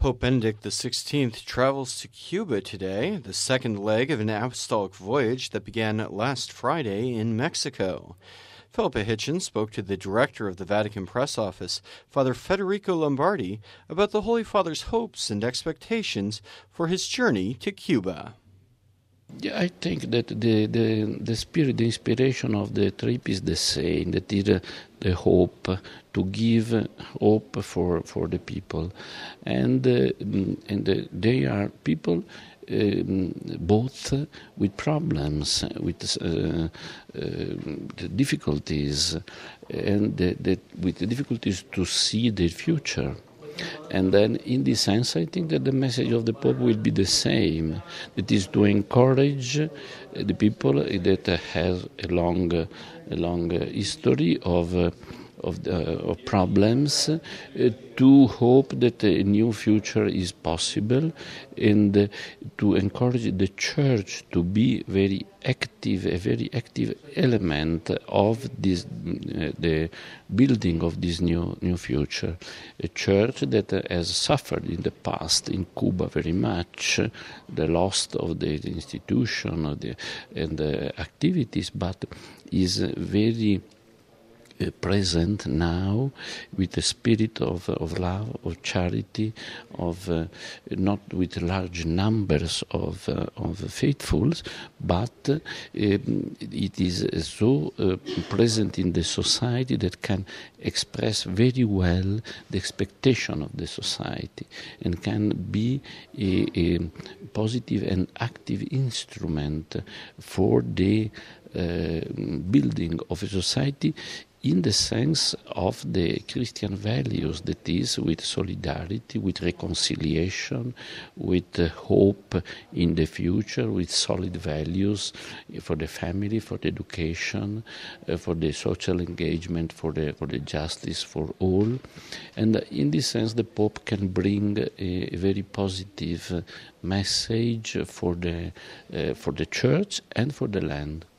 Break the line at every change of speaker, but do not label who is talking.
Pope Benedict XVI travels to Cuba today, the second leg of an apostolic voyage that began last Friday in Mexico. Philippa Hitchens spoke to the director of the Vatican Press Office, Father Federico Lombardi, about the Holy Father's hopes and expectations for his journey to Cuba.
Yeah, I think that the spirit, the inspiration of the trip is the same. That is the hope to give hope for the people, and they are people both with problems, with difficulties, and with the difficulties to see their future. And then, in this sense, I think that the message of the Pope will be the same. That is to encourage the people that has a long history of problems, to hope that a new future is possible, and to encourage the Church to be a very active element of this, the building of this new future. A Church that has suffered in the past in Cuba very much, the loss of the institution and the activities, but is very present now with a spirit of love, of charity, of not with large numbers of faithfuls, but it is so present in the society that can express very well the expectation of the society and can be a positive and active instrument for the building of a society in the sense of the Christian values, that is, with solidarity, with reconciliation, with hope in the future, with solid values for the family, for the education, for the social engagement, for the justice for all. And in this sense, the Pope can bring a very positive message for the Church and for the land.